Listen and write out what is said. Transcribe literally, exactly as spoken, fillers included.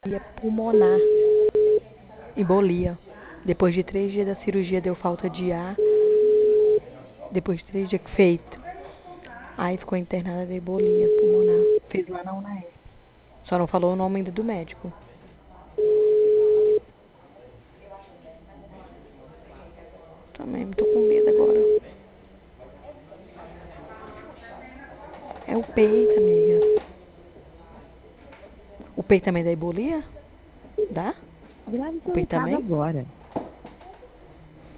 pulmonar, embolia. Depois de três dias da cirurgia deu falta de ar. Depois de três dias que feito. Aí ficou internada de embolia pulmonar. Fez lá na UNAE. Só não falou o nome ainda do médico. Também tô com medo agora. É o peito, amiga. O peito também dá embolia? Dá? Lá no O peito supermercado também? agora.